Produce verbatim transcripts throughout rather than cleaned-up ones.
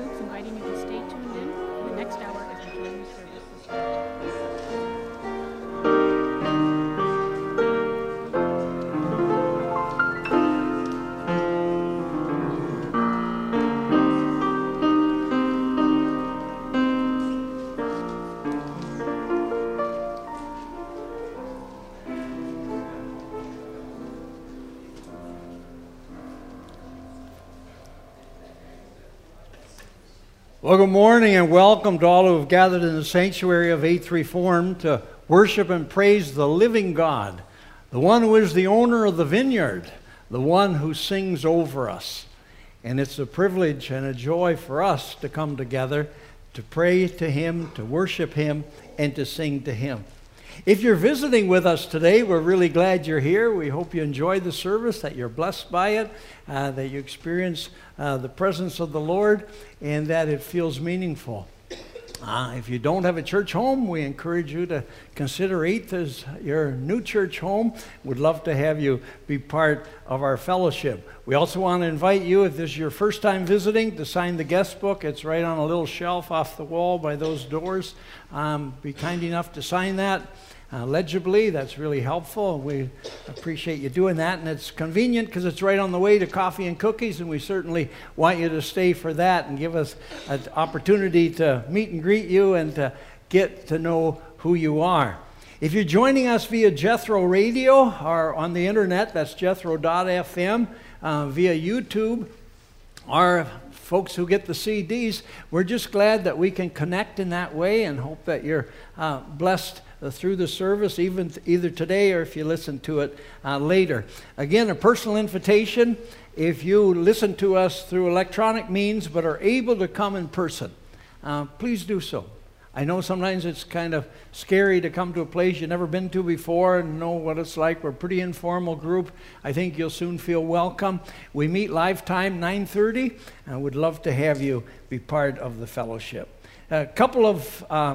announcements, inviting you to stay tuned in for the next hour as we join the service. Well, good morning and welcome to all who have gathered in the sanctuary of Eighth Reformed to worship and praise the living God, the one who is the owner of the vineyard, the one who sings over us. And it's a privilege and a joy for us to come together to pray to Him, to worship Him, and to sing to Him. If you're visiting with us today, we're really glad you're here. We hope you enjoyed the service, that you're blessed by it, uh, that you experience uh, the presence of the Lord, and that it feels meaningful. Uh, if you don't have a church home, we encourage you to consider Eighth as your new church home. We'd love to have you be part of our fellowship. We also want to invite you, if this is your first time visiting, to sign the guest book. It's right on a little shelf off the wall by those doors. Um, be kind enough to sign that uh, legibly. That's really helpful. We appreciate you doing that, and it's convenient because it's right on the way to coffee and cookies, and we certainly want you to stay for that and give us an opportunity to meet and greet you and to get to know who you are. If you're joining us via Jethro Radio or on the internet, that's jethro dot f m, uh, via YouTube, or folks who get the C Ds, we're just glad that we can connect in that way and hope that you're uh, blessed uh, through the service, even th- either today or if you listen to it uh, later. Again, a personal invitation, if you listen to us through electronic means but are able to come in person, uh, please do so. I know sometimes it's kind of scary to come to a place you've never been to before and know what it's like. We're a pretty informal group. I think you'll soon feel welcome. We meet live time, nine thirty, and I would love to have you be part of the fellowship. A couple of uh,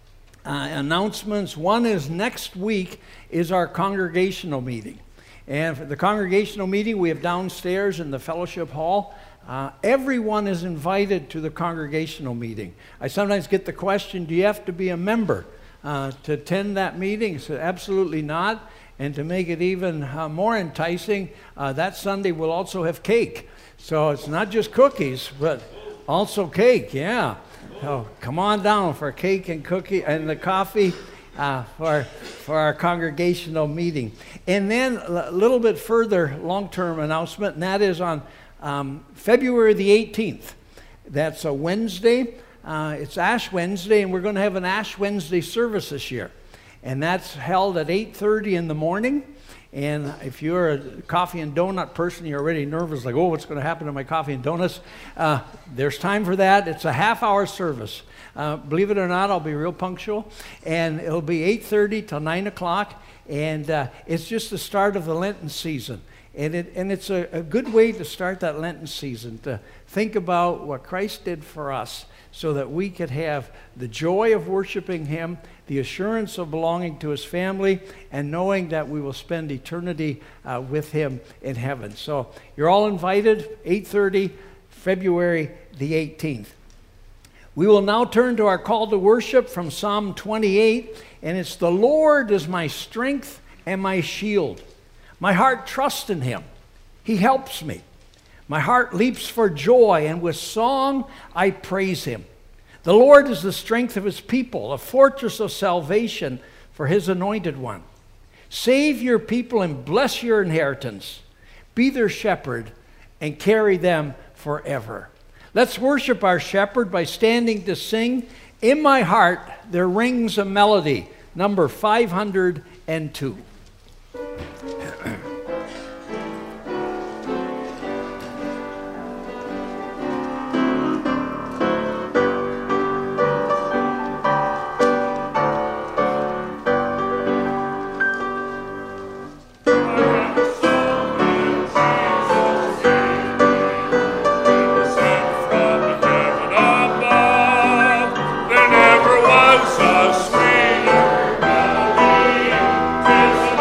uh, announcements. One is next week is our congregational meeting. And for the congregational meeting, we have downstairs in the fellowship hall. Uh, everyone is invited to the congregational meeting. I sometimes get the question, do you have to be a member uh, to attend that meeting? So absolutely not. And to make it even uh, more enticing, uh, that Sunday we'll also have cake. So it's not just cookies, but also cake, yeah. So come on down for cake and cookie and the coffee uh, for, for our congregational meeting. And then a little bit further long-term announcement, and that is on Um, February the eighteenth. That's a Wednesday. Uh, it's Ash Wednesday, and we're going to have an Ash Wednesday service this year. And that's held at eight thirty in the morning. And if you're a coffee and donut person, you're already nervous, like, oh, what's going to happen to my coffee and donuts? Uh, there's time for that. It's a half-hour service. Uh, believe it or not, I'll be real punctual. And it'll be eight thirty till nine o'clock. And uh, it's just the start of the Lenten season. And, it, and it's a, a good way to start that Lenten season, to think about what Christ did for us so that we could have the joy of worshiping Him, the assurance of belonging to His family, and knowing that we will spend eternity uh, with Him in heaven. So you're all invited, eight thirty, February the eighteenth. We will now turn to our call to worship from Psalm twenty-eight, and it's, "The Lord is my strength and my shield. My heart trusts in Him. He helps me. My heart leaps for joy, and with song I praise Him. The Lord is the strength of His people, a fortress of salvation for His anointed one. Save your people and bless your inheritance. Be their shepherd and carry them forever." Let's worship our shepherd by standing to sing, "In My Heart There Rings a Melody," number five hundred two. There never was a sweeter melody.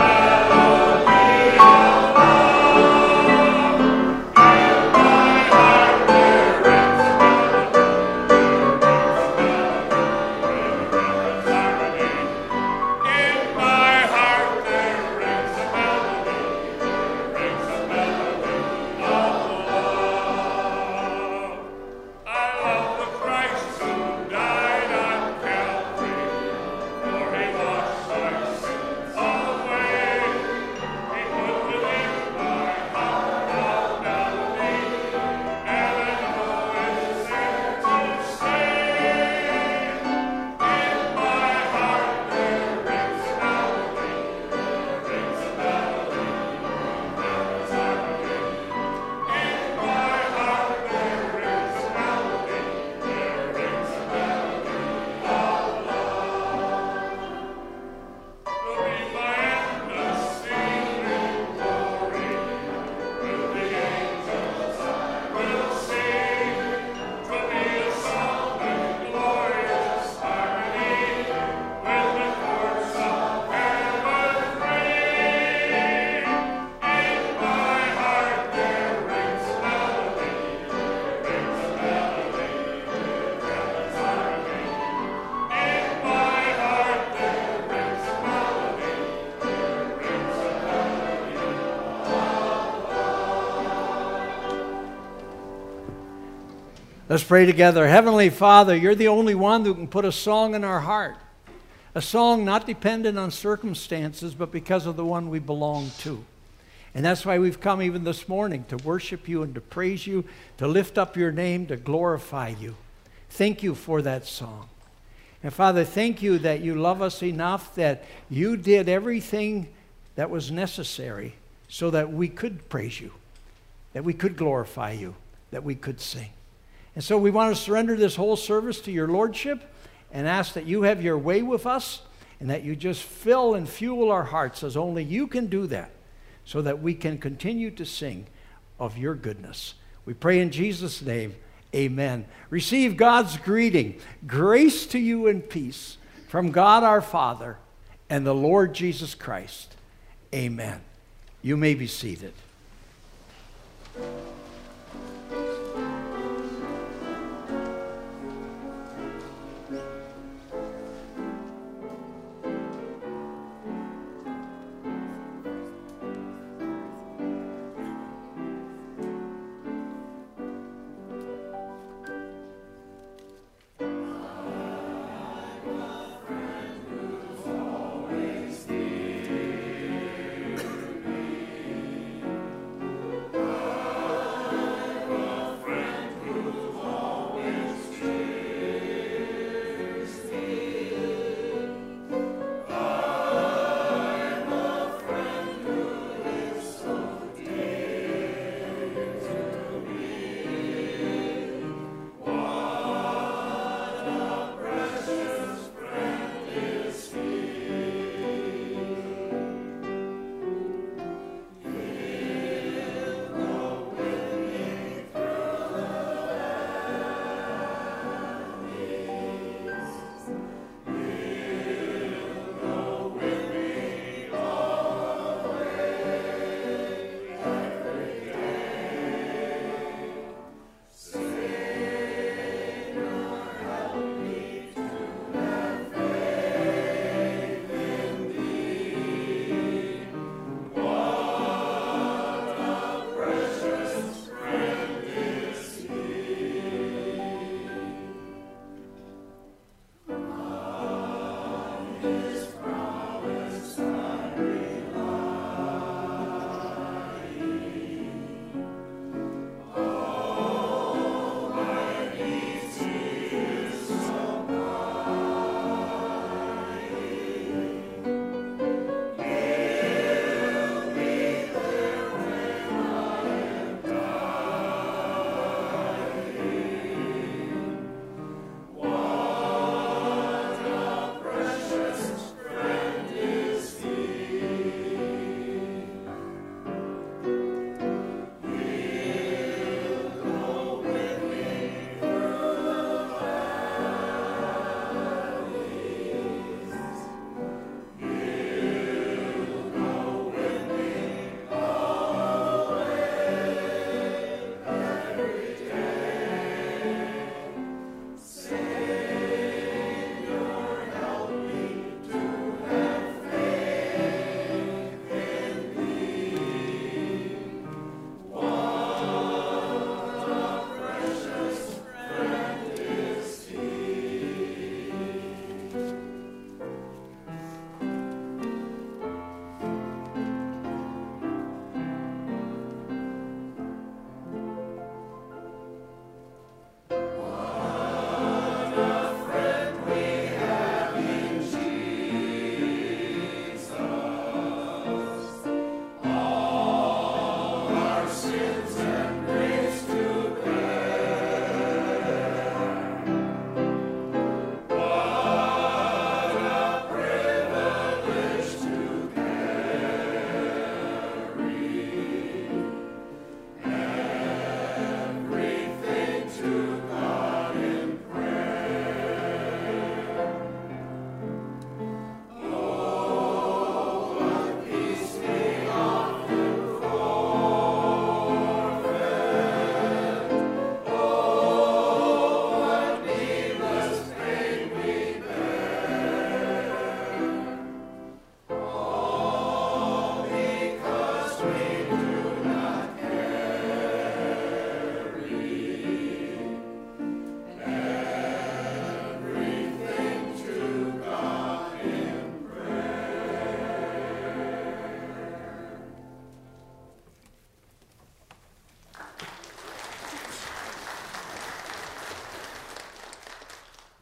Let's pray together. Heavenly Father, you're the only one who can put a song in our heart. A song not dependent on circumstances, but because of the one we belong to. And that's why we've come even this morning to worship you and to praise you, to lift up your name, to glorify you. Thank you for that song. And Father, thank you that you love us enough that you did everything that was necessary so that we could praise you, that we could glorify you, that we could sing. And so we want to surrender this whole service to your Lordship and ask that you have your way with us and that you just fill and fuel our hearts as only you can do that so that we can continue to sing of your goodness. We pray in Jesus' name, amen. Receive God's greeting. Grace to you and peace from God our Father and the Lord Jesus Christ. Amen. You may be seated.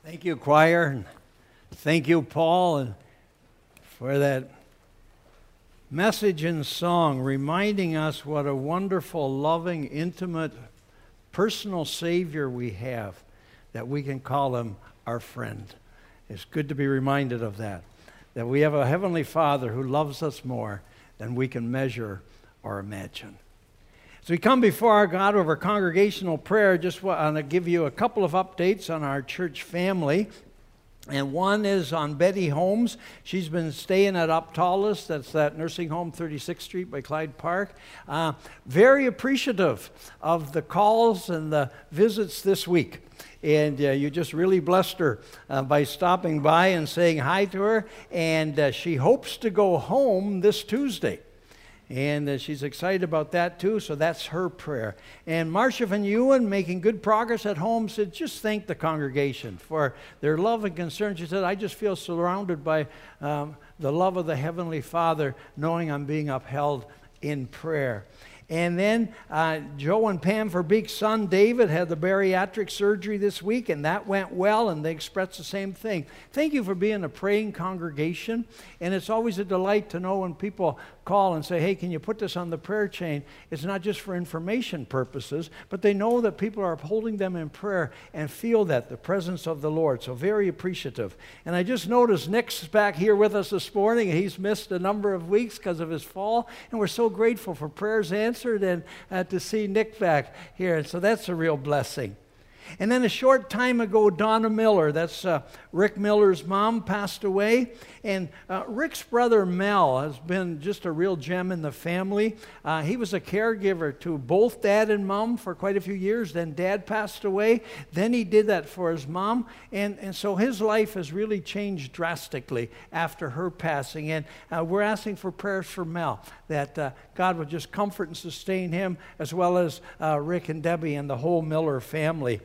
Thank you, choir, and thank you, Paul, and for that message and song reminding us what a wonderful, loving, intimate, personal Savior we have, that we can call him our friend. It's good to be reminded of that, that we have a Heavenly Father who loves us more than we can measure or imagine. As we come before our God over congregational prayer, just want to give you a couple of updates on our church family. And one is on Betty Holmes. She's been staying at Uptalis. That's that nursing home, thirty-sixth Street by Clyde Park. Uh, very appreciative of the calls and the visits this week. And uh, you just really blessed her uh, by stopping by and saying hi to her. And uh, she hopes to go home this Tuesday. And uh, she's excited about that too, so that's her prayer. And Marcia Van Ewan, making good progress at home, said, just thank the congregation for their love and concern. She said, I just feel surrounded by um, the love of the Heavenly Father, knowing I'm being upheld in prayer. And then uh, Joe and Pam, for big son David, had the bariatric surgery this week, and that went well, and they expressed the same thing. Thank you for being a praying congregation, and it's always a delight to know when people call and say, hey, can you put this on the prayer chain? It's not just for information purposes, but they know that people are upholding them in prayer and feel that, the presence of the Lord. So very appreciative. And I just noticed Nick's back here with us this morning. He's missed a number of weeks because of his fall, and we're so grateful for prayers answered and uh, to see Nick back here. And so that's a real blessing. And then a short time ago, Donna Miller, that's uh, Rick Miller's mom, passed away. And uh, Rick's brother Mel has been just a real gem in the family. Uh, he was a caregiver to both dad and mom for quite a few years. Then dad passed away. Then he did that for his mom. And, and so his life has really changed drastically after her passing. And uh, we're asking for prayers for Mel, that uh, God would just comfort and sustain him, as well as uh, Rick and Debbie and the whole Miller family.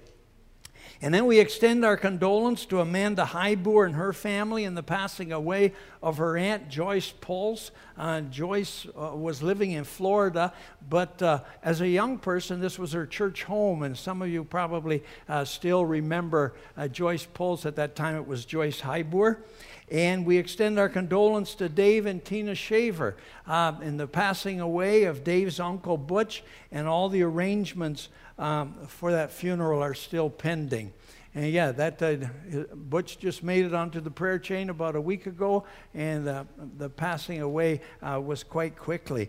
And then we extend our condolence to Amanda Highboer and her family in the passing away of her aunt, Joyce Pulse. Uh, Joyce uh, was living in Florida, but uh, as a young person, this was her church home, and some of you probably uh, still remember uh, Joyce Pulse. At that time, it was Joyce Highboer. And we extend our condolence to Dave and Tina Shaver uh, in the passing away of Dave's uncle Butch, and all the arrangements um, for that funeral are still pending. And yeah, that uh, Butch just made it onto the prayer chain about a week ago, and uh, the passing away uh, was quite quickly.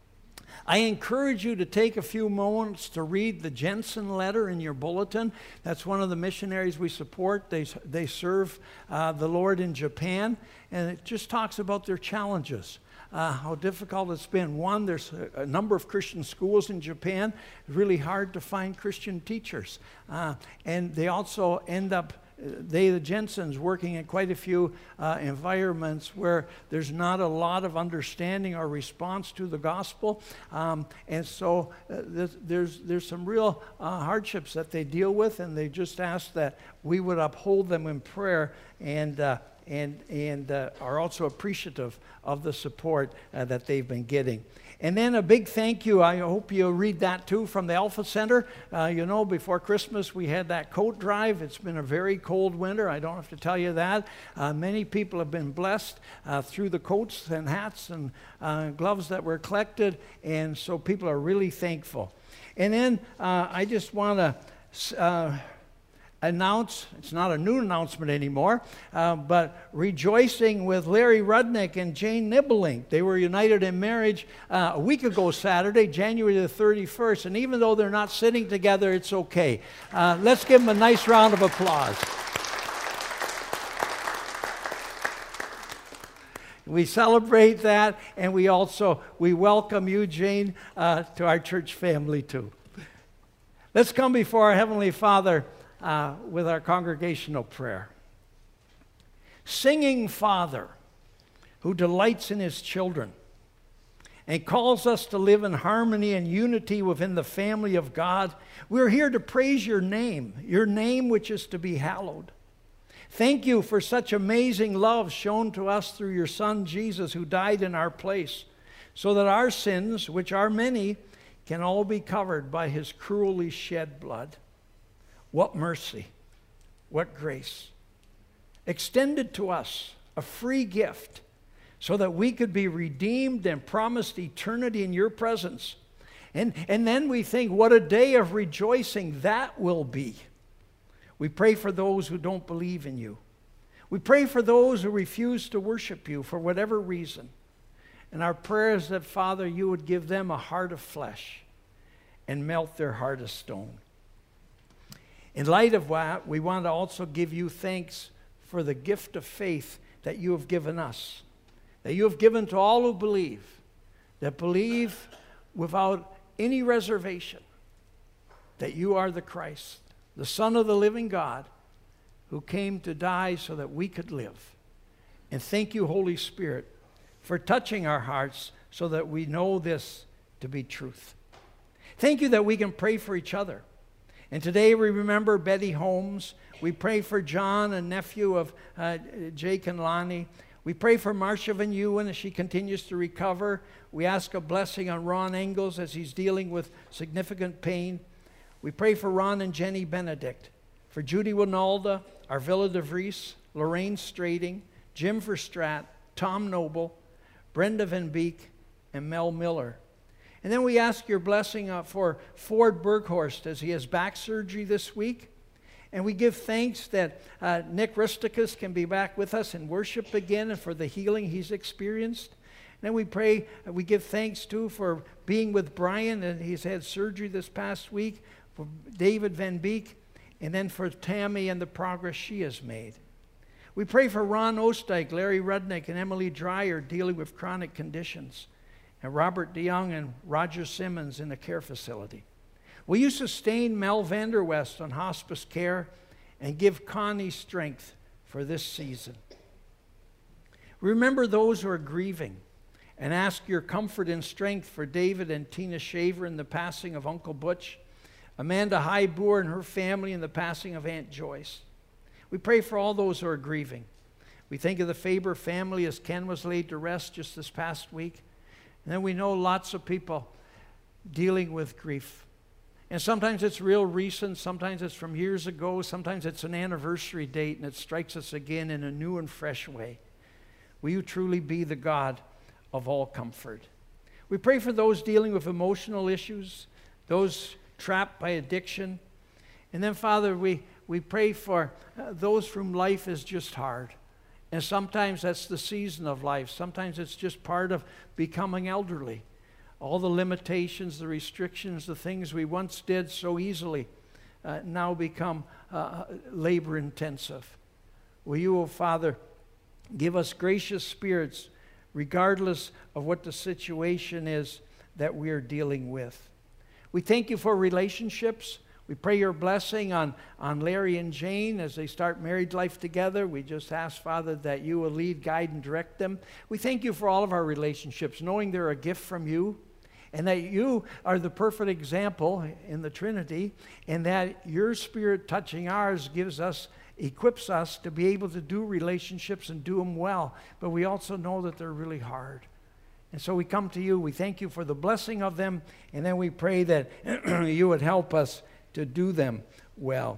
I encourage you to take a few moments to read the Jensen letter in your bulletin. That's one of the missionaries we support. They, they serve uh, the Lord in Japan, and it just talks about their challenges, uh, how difficult it's been. One, there's a, a number of Christian schools in Japan. It's really hard to find Christian teachers. Uh, and they also end up They, the Jensens, working in quite a few uh, environments where there's not a lot of understanding or response to the gospel. Um, and so uh, there's, there's, there's some real uh, hardships that they deal with, and they just ask that we would uphold them in prayer, and, uh, and, and uh, are also appreciative of the support uh, that they've been getting. And then a big thank you, I hope you'll read that too, from the Alpha Center. Uh, you know, before Christmas we had that coat drive. It's been a very cold winter, I don't have to tell you that. Uh, many people have been blessed uh, through the coats and hats and uh, gloves that were collected, and so people are really thankful. And then uh, I just want to uh, announce, it's not a new announcement anymore, uh, but rejoicing with Larry Rudnick and Jane Nibbelink. They were united in marriage uh, a week ago Saturday, January the thirty-first, and even though they're not sitting together, it's okay. Uh, let's give them a nice round of applause. We celebrate that, and we also, we welcome you, Jane, uh, to our church family too. Let's come before our Heavenly Father Uh, with our congregational prayer. Singing Father, who delights in his children and calls us to live in harmony and unity within the family of God, we're here to praise your name, your name which is to be hallowed. Thank you for such amazing love shown to us through your Son Jesus, who died in our place, so that our sins, which are many, can all be covered by his cruelly shed blood. What mercy, what grace, extended to us, a free gift, so that we could be redeemed and promised eternity in your presence. And, and then we think, what a day of rejoicing that will be. We pray for those who don't believe in you. We pray for those who refuse to worship you for whatever reason. And our prayer is that, Father, you would give them a heart of flesh and melt their heart of stone. In light of that, we want to also give you thanks for the gift of faith that you have given us, that you have given to all who believe, that believe without any reservation that you are the Christ, the Son of the living God, who came to die so that we could live. And thank you, Holy Spirit, for touching our hearts so that we know this to be truth. Thank you that we can pray for each other. And today we remember Betty Holmes. We pray for John, a nephew of uh, Jake and Lonnie. We pray for Marcia Van Ewen as she continues to recover. We ask a blessing on Ron Engels as he's dealing with significant pain. We pray for Ron and Jenny Benedict, for Judy Winalda, Arvilla DeVries, Lorraine Strading, Jim Verstrat, Tom Noble, Brenda Van Beek, and Mel Miller. And then we ask your blessing uh, for Ford Berghorst as he has back surgery this week. And we give thanks that uh, Nick Risticus can be back with us in worship again and for the healing he's experienced. And then we pray, uh, we give thanks too for being with Brian, and he's had surgery this past week, for David Van Beek, and then for Tammy and the progress she has made. We pray for Ron Osteich, Larry Rudnick, and Emily Dreyer dealing with chronic conditions, and Robert DeYoung and Roger Simmons in a care facility. Will you sustain Mel Vanderwest on hospice care and give Connie strength for this season? Remember those who are grieving and ask your comfort and strength for David and Tina Shaver in the passing of Uncle Butch, Amanda Highboer and her family in the passing of Aunt Joyce. We pray for all those who are grieving. We think of the Faber family as Ken was laid to rest just this past week. And then we know lots of people dealing with grief. And sometimes it's real recent, sometimes it's from years ago, sometimes it's an anniversary date and it strikes us again in a new and fresh way. Will you truly be the God of all comfort? We pray for those dealing with emotional issues, those trapped by addiction. And then, Father, we, we pray for uh, those for whom life is just hard. And sometimes that's the season of life. Sometimes it's just part of becoming elderly. All the limitations, the restrictions, the things we once did so easily uh, now become uh, labor intensive. Will you, O Father, give us gracious spirits regardless of what the situation is that we are dealing with. We thank you for relationships. We pray your blessing on, on Larry and Jane as they start married life together. We just ask, Father, that you will lead, guide, and direct them. We thank you for all of our relationships, knowing they're a gift from you, and that you are the perfect example in the Trinity, and that your Spirit touching ours gives us, equips us to be able to do relationships and do them well. But we also know that they're really hard. And so we come to you, we thank you for the blessing of them, and then we pray that you would help us to do them well.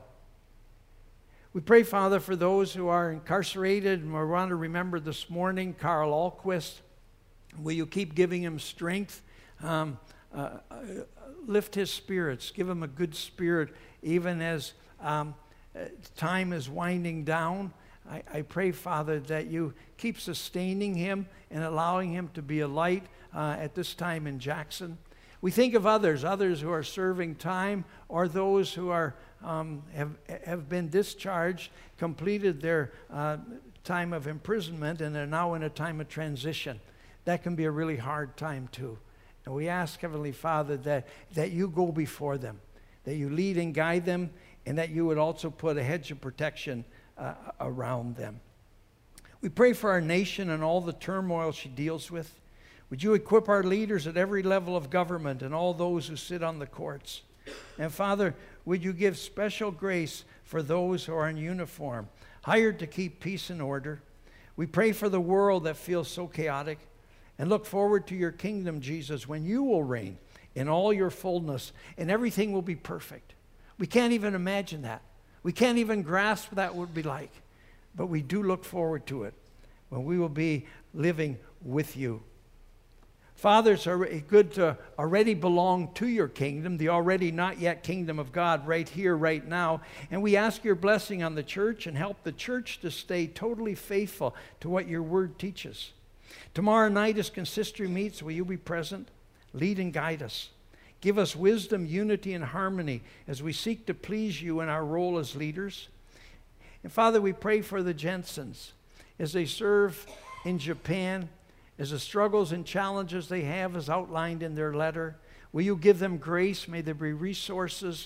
We pray, Father, for those who are incarcerated, and we want to remember this morning Carl Alquist. Will you keep giving him strength? Um, uh, uh, lift his spirits, give him a good spirit, even as um, uh, time is winding down. I, I pray, Father, that you keep sustaining him and allowing him to be a light uh, at this time in Jackson. We think of others, others who are serving time, or those who are um, have, have been discharged, completed their uh, time of imprisonment, and are now in a time of transition. That can be a really hard time too. And we ask, Heavenly Father, that, that you go before them, that you lead and guide them, and that you would also put a hedge of protection uh, around them. We pray for our nation and all the turmoil she deals with. Would you equip our leaders at every level of government and all those who sit on the courts? And Father, would you give special grace for those who are in uniform, hired to keep peace and order? We pray for the world that feels so chaotic, and look forward to your kingdom, Jesus, when you will reign in all your fullness and everything will be perfect. We can't even imagine that. We can't even grasp what that would be like. but we do look forward to it when we will be living with you. Fathers are good to already belong to your kingdom, the already not yet kingdom of God right here, right now. And we ask your blessing on the church and help the church to stay totally faithful to what your word teaches. Tomorrow night as consistory meets, will you be present? Lead and guide us. Give us wisdom, unity, and harmony as we seek to please you in our role as leaders. And Father, we pray for the Jensens as they serve in Japan, as the struggles and challenges they have as outlined in their letter. Will you give them grace? May there be resources.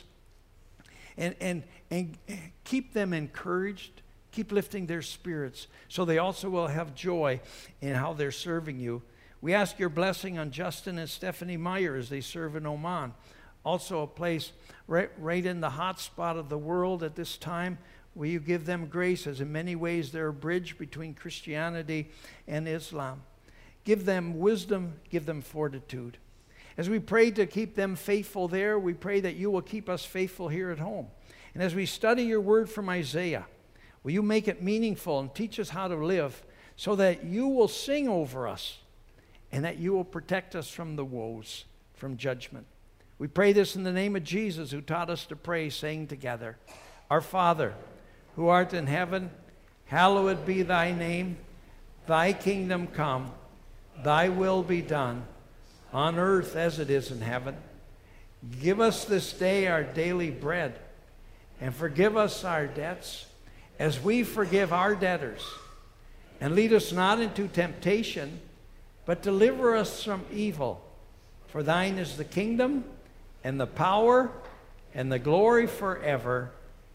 And, and, and keep them encouraged. Keep lifting their spirits so they also will have joy in how they're serving you. We ask your blessing on Justin and Stephanie Meyer as they serve in Oman. Also a place right, right in the hot spot of the world at this time. Will you give them grace as in many ways they're a bridge between Christianity and Islam. Give them wisdom, give them fortitude. As we pray to keep them faithful there, we pray that you will keep us faithful here at home. And as we study your word from Isaiah, will you make it meaningful and teach us how to live so that you will sing over us and that you will protect us from the woes, from judgment. We pray this in the name of Jesus, who taught us to pray, saying together, Our Father, who art in heaven, hallowed be thy name. Thy kingdom come. Thy will be done, on earth as it is in heaven. Give us this day our daily bread, and forgive us our debts, as we forgive our debtors. And lead us not into temptation, but deliver us from evil. For thine is the kingdom, and the power, and the glory forever.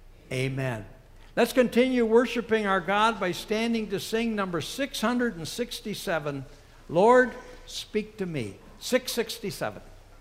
Amen. Let's continue worshiping our God by standing to sing number six hundred sixty-seven, Lord, Speak to Me. six sixty-seven.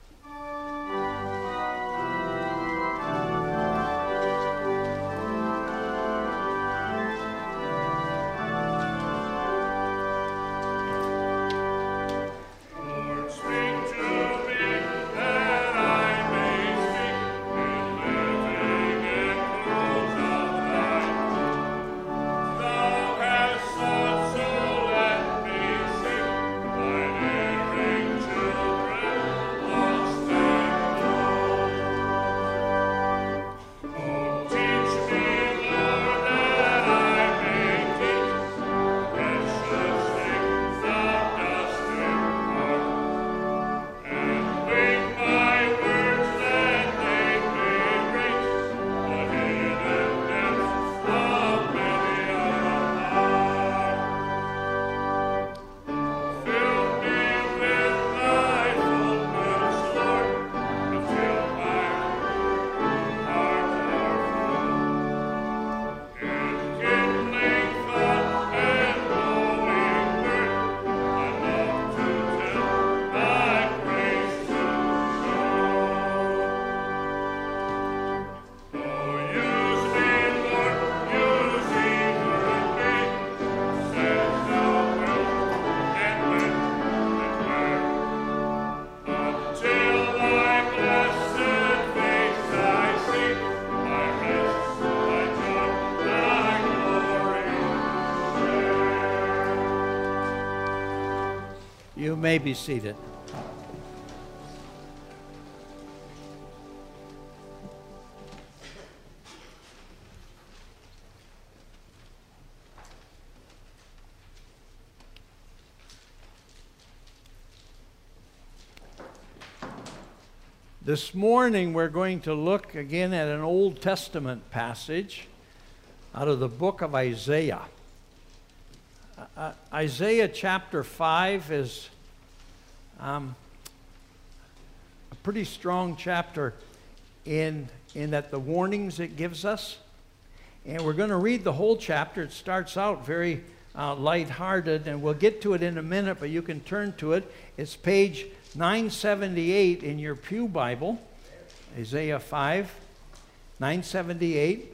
You may be seated. This morning we're going to look again at an Old Testament passage out of the book of Isaiah. Uh, Isaiah chapter five is um, a pretty strong chapter in, in that the warnings it gives us. And we're going to read the whole chapter. It starts out very uh, lighthearted, and we'll get to it in a minute, but you can turn to it. It's page nine seventy-eight in your Pew Bible, Isaiah five, nine seventy-eight.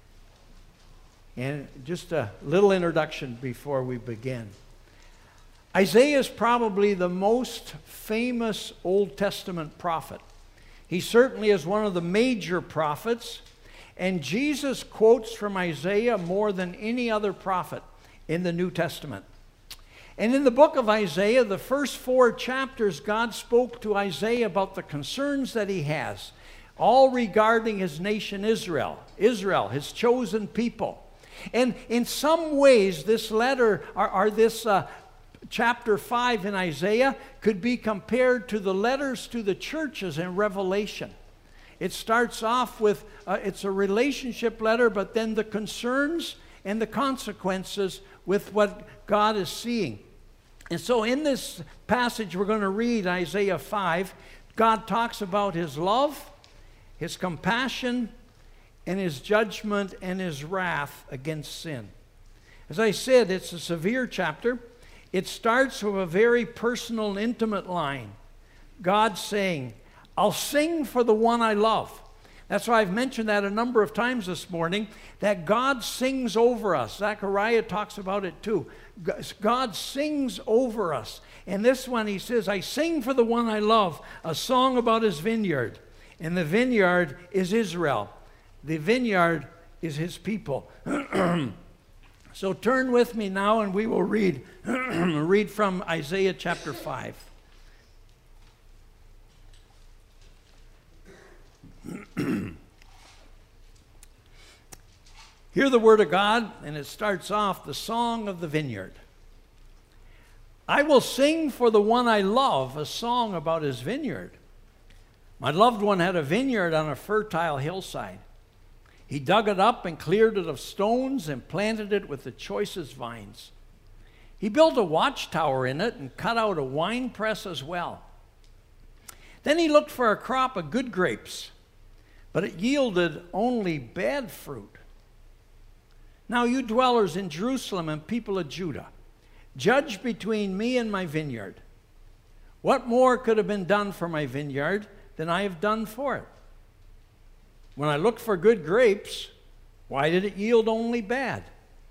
And just a little introduction before we begin. Isaiah is probably the most famous Old Testament prophet. He certainly is one of the major prophets, And Jesus quotes from Isaiah more than any other prophet in the New Testament. And in the book of Isaiah, the first four chapters, God spoke to Isaiah about the concerns that he has, all regarding his nation Israel, Israel, his chosen people. And in some ways, this letter, or, or this uh, chapter five in Isaiah, could be compared to the letters to the churches in Revelation. It starts off with, uh, it's a relationship letter, but then the concerns and the consequences with what God is seeing. And so in this passage we're going to read, Isaiah five, God talks about his love, his compassion, and his judgment and his wrath against sin. As I said, it's a severe chapter. It starts with a very personal and intimate line. God saying, I'll sing for the one I love. That's why I've mentioned that a number of times this morning, that God sings over us. Zechariah talks about it too. God sings over us. And this one he says, I sing for the one I love, a song about his vineyard. And the vineyard is Israel. The vineyard is his people. So turn with me now and we will read, read from Isaiah chapter five. Hear the word of God, and it starts off, the song of the vineyard. I will sing for the one I love a song about his vineyard. My loved one had a vineyard on a fertile hillside. He dug it up and cleared it of stones and planted it with the choicest vines. He built a watchtower in it and cut out a wine press as well. Then he looked for a crop of good grapes, but it yielded only bad fruit. Now you dwellers in Jerusalem and people of Judah, judge between me and my vineyard. What more could have been done for my vineyard than I have done for it? When I looked for good grapes, why did it yield only bad?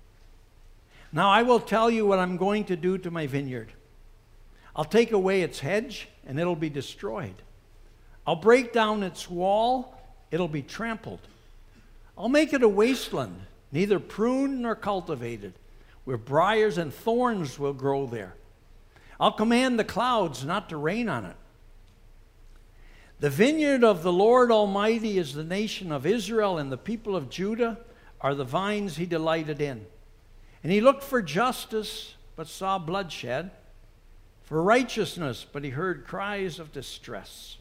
Now I will tell you what I'm going to do to my vineyard. I'll take away its hedge, and it'll be destroyed. I'll break down its wall, it'll be trampled. I'll make it a wasteland, neither pruned nor cultivated, where briars and thorns will grow there. I'll command the clouds not to rain on it. The vineyard of the Lord Almighty is the nation of Israel, and the people of Judah are the vines he delighted in. And he looked for justice, but saw bloodshed, for righteousness, but he heard cries of distress.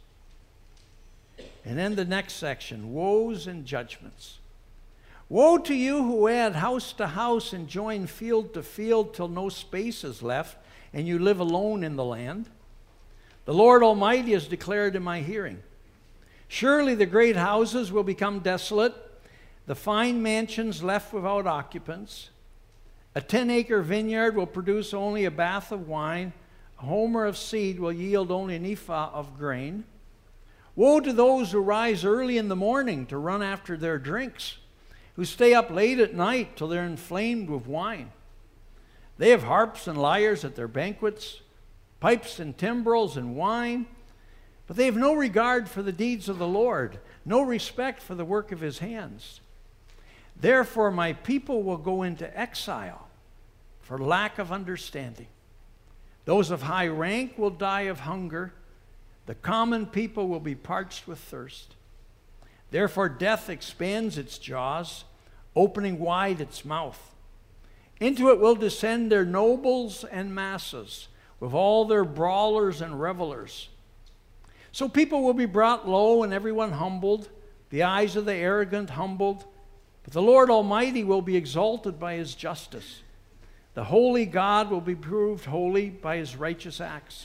And then the next section, woes and judgments. Woe to you who add house to house and join field to field till no space is left, and you live alone in the land. The Lord Almighty has declared in my hearing, surely the great houses will become desolate, the fine mansions left without occupants. A ten-acre vineyard will produce only a bath of wine, a homer of seed will yield only an ephah of grain. Woe to those who rise early in the morning to run after their drinks, who stay up late at night till they're inflamed with wine. They have harps and lyres at their banquets, pipes and timbrels and wine, but they have no regard for the deeds of the Lord, no respect for the work of his hands. Therefore my people will go into exile for lack of understanding. Those of high rank will die of hunger. The common people will be parched with thirst. Therefore death expands its jaws, opening wide its mouth. Into it will descend their nobles and masses, with all their brawlers and revelers. So people will be brought low and everyone humbled, the eyes of the arrogant humbled. But the Lord Almighty will be exalted by his justice. The holy God will be proved holy by his righteous acts.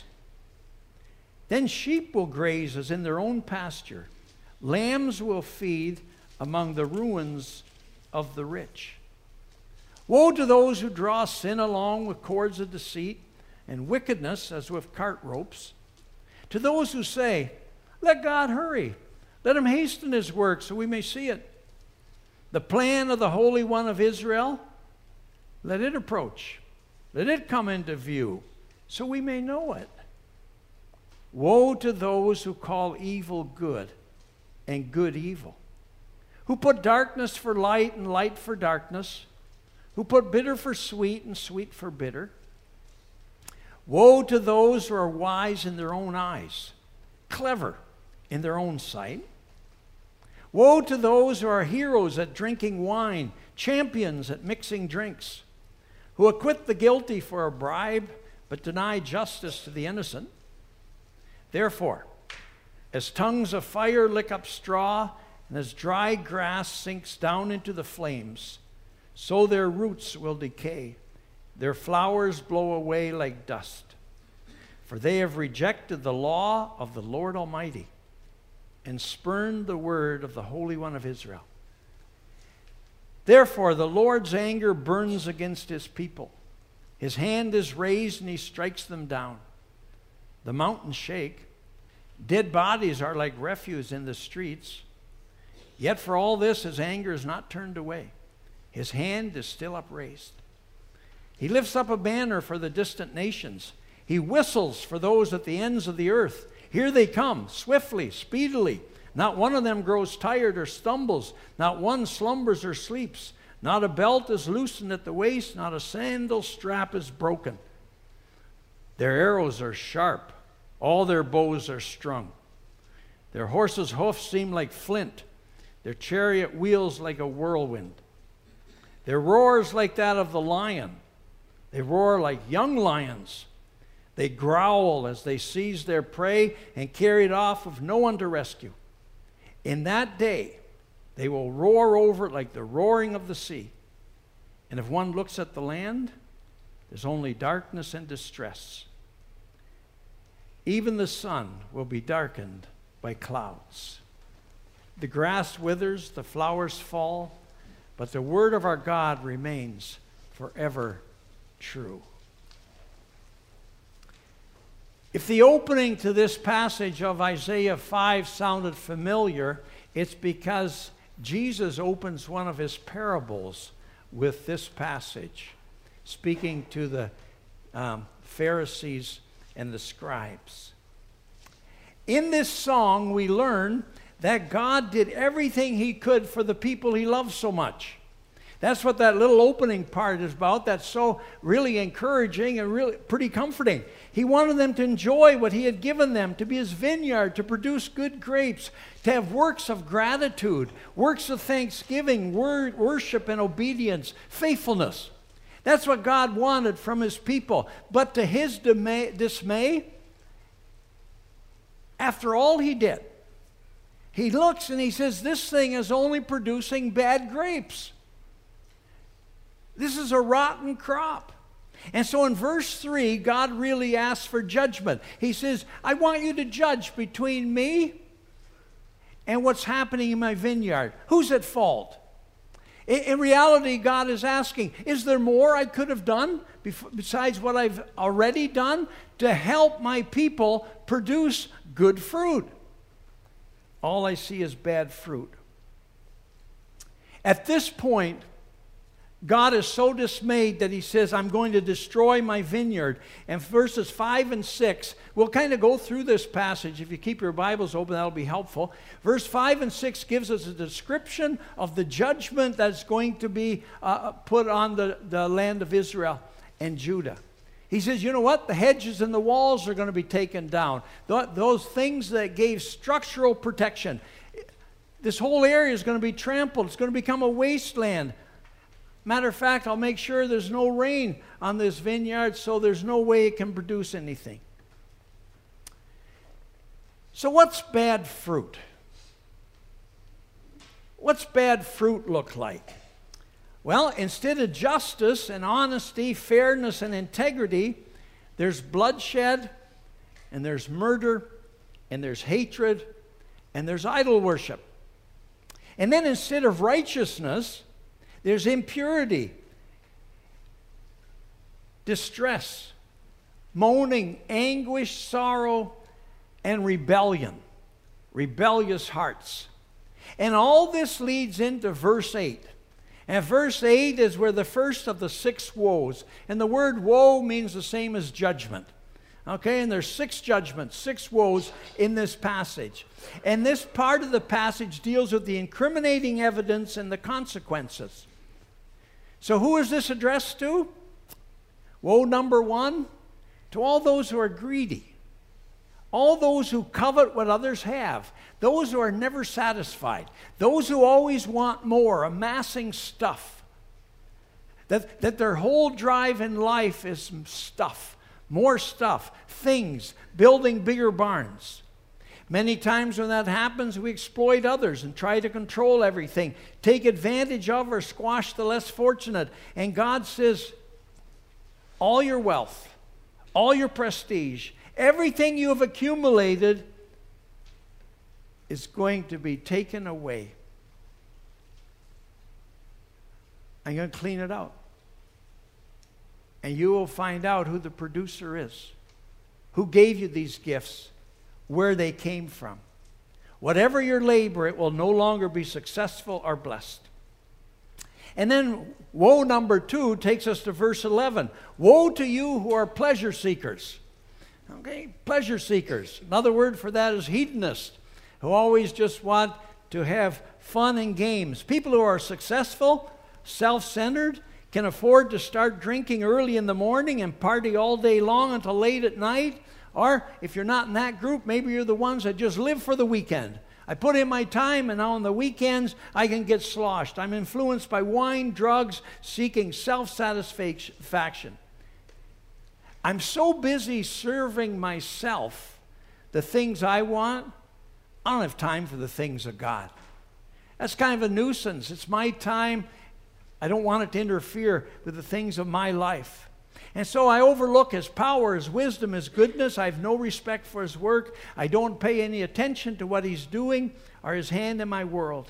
Then sheep will graze as in their own pasture. Lambs will feed among the ruins of the rich. Woe to those who draw sin along with cords of deceit, and wickedness as with cart ropes. To those who say, let God hurry, let him hasten his work so we may see it. The plan of the Holy One of Israel, let it approach, let it come into view so we may know it. Woe to those who call evil good and good evil, who put darkness for light and light for darkness, who put bitter for sweet and sweet for bitter. Woe to those who are wise in their own eyes, clever in their own sight. Woe to those who are heroes at drinking wine, champions at mixing drinks, who acquit the guilty for a bribe, but deny justice to the innocent. Therefore, as tongues of fire lick up straw, and as dry grass sinks down into the flames, so their roots will decay, their flowers blow away like dust. For they have rejected the law of the Lord Almighty, and spurned the word of the Holy One of Israel. Therefore, the Lord's anger burns against his people. His hand is raised, and he strikes them down. The mountains shake. Dead bodies are like refuse in the streets. Yet for all this, his anger is not turned away. His hand is still upraised. He lifts up a banner for the distant nations. He whistles for those at the ends of the earth. Here they come, swiftly, speedily. Not one of them grows tired or stumbles. Not one slumbers or sleeps. Not a belt is loosened at the waist. Not a sandal strap is broken. Their arrows are sharp. All their bows are strung. Their horses' hoofs seem like flint. Their chariot wheels like a whirlwind. Their roar is like that of the lion. They roar like young lions. They growl as they seize their prey and carry it off with no one to rescue. In that day, they will roar over it like the roaring of the sea. And if one looks at the land, there's only darkness and distress. Even the sun will be darkened by clouds. The grass withers, the flowers fall, but the word of our God remains forever true. If the opening to this passage of Isaiah five sounded familiar, it's because Jesus opens one of his parables with this passage, speaking to the um, Pharisees and the scribes. In this song, we learn that God did everything he could for the people he loves so much. That's what that little opening part is about. That's so really encouraging and really pretty comforting. He wanted them to enjoy what he had given them, to be his vineyard, to produce good grapes, to have works of gratitude, works of thanksgiving, word, worship and obedience, faithfulness. That's what God wanted from his people. But to his dismay, after all he did, he looks and he says, this thing is only producing bad grapes. This is a rotten crop. And so in verse three, God really asks for judgment. He says, I want you to judge between me and what's happening in my vineyard. Who's at fault? In, in reality, God is asking, is there more I could have done besides what I've already done to help my people produce good fruit? All I see is bad fruit. At this point, God is so dismayed that he says, I'm going to destroy my vineyard. And verses five and six, we'll kind of go through this passage. If you keep your Bibles open, that'll be helpful. Verse five and six gives us a description of the judgment that's going to be uh, put on the, the land of Israel and Judah. He says, you know what? The hedges and the walls are going to be taken down. Th- those things that gave structural protection. This whole area is going to be trampled. It's going to become a wasteland. Matter of fact, I'll make sure there's no rain on this vineyard, so there's no way it can produce anything. So what's bad fruit? What's bad fruit look like? Well, instead of justice and honesty, fairness and integrity, there's bloodshed, and there's murder, and there's hatred, and there's idol worship. And then instead of righteousness, there's impurity, distress, moaning, anguish, sorrow, and rebellion, rebellious hearts. And all this leads into verse eight. And verse eight is where the first of the six woes, and the word woe means the same as judgment. Okay, and there's six judgments, six woes in this passage. And this part of the passage deals with the incriminating evidence and the consequences. So who is this addressed to? Woe number one, to all those who are greedy, all those who covet what others have, those who are never satisfied, those who always want more, amassing stuff. That, that their whole drive in life is stuff. More stuff, things, building bigger barns. Many times when that happens, we exploit others and try to control everything, take advantage of or squash the less fortunate. And God says, all your wealth, all your prestige, everything you have accumulated is going to be taken away. I'm going to clean it out. And you will find out who the producer is, who gave you these gifts, where they came from. Whatever your labor, it will no longer be successful or blessed. And then woe number two takes us to verse eleven. Woe to you who are pleasure seekers. Okay, pleasure seekers. Another word for that is hedonists, who always just want to have fun and games. People who are successful, self-centered, can afford to start drinking early in the morning and party all day long until late at night. Or if you're not in that group, maybe you're the ones that just live for the weekend. I put in my time, and on the weekends I can get sloshed. I'm influenced by wine, drugs, seeking self-satisfaction. I'm so busy serving myself, the things I want, I don't have time for the things of God. That's kind of a nuisance. It's my time. I don't want it to interfere with the things of my life. And so I overlook His power, His wisdom, His goodness. I have no respect for His work. I don't pay any attention to what He's doing or His hand in my world.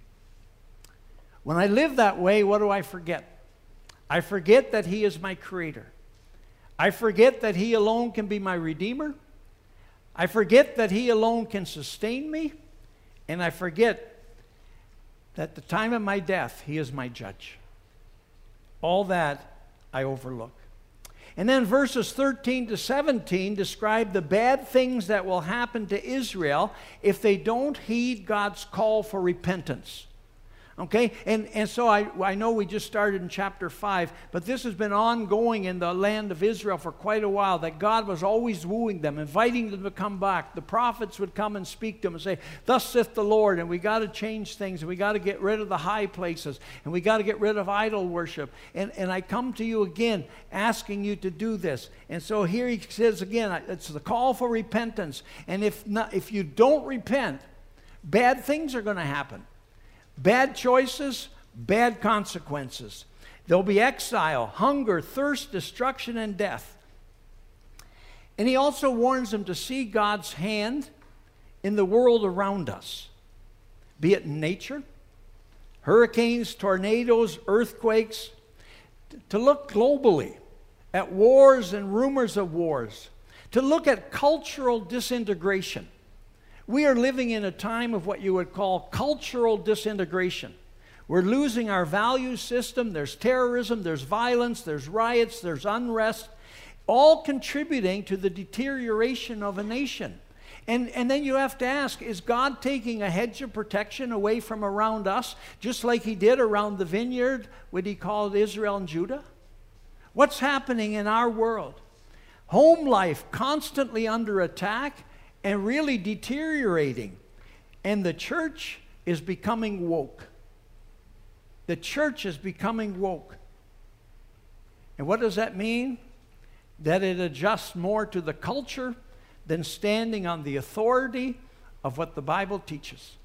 When I live that way, what do I forget? I forget that He is my Creator. I forget that He alone can be my Redeemer. I forget that He alone can sustain me. And I forget that at the time of my death, He is my judge. All that I overlook. And then verses thirteen to seventeen describe the bad things that will happen to Israel if they don't heed God's call for repentance. Okay, and, and so I, I know we just started in chapter five, but this has been ongoing in the land of Israel for quite a while, that God was always wooing them, inviting them to come back. The prophets would come and speak to them and say, thus saith the Lord, and we got to change things, and we got to get rid of the high places, and we got to get rid of idol worship. And, and I come to you again asking you to do this. And so here he says again, it's the call for repentance. And if not, if you don't repent, bad things are going to happen. Bad choices, bad consequences. There'll be exile, hunger, thirst, destruction, and death. And he also warns them to see God's hand in the world around us, be it in nature, hurricanes, tornadoes, earthquakes, to look globally at wars and rumors of wars, to look at cultural disintegration. We are living in a time of what you would call cultural disintegration. We're losing our value system. There's terrorism, there's violence, there's riots, there's unrest, all contributing to the deterioration of a nation. And, and then you have to ask, is God taking a hedge of protection away from around us, just like He did around the vineyard when He called Israel and Judah? What's happening in our world? Home life constantly under attack and really deteriorating. And the church is becoming woke. The church is becoming woke. And what does that mean? That it adjusts more to the culture than standing on the authority of what the Bible teaches.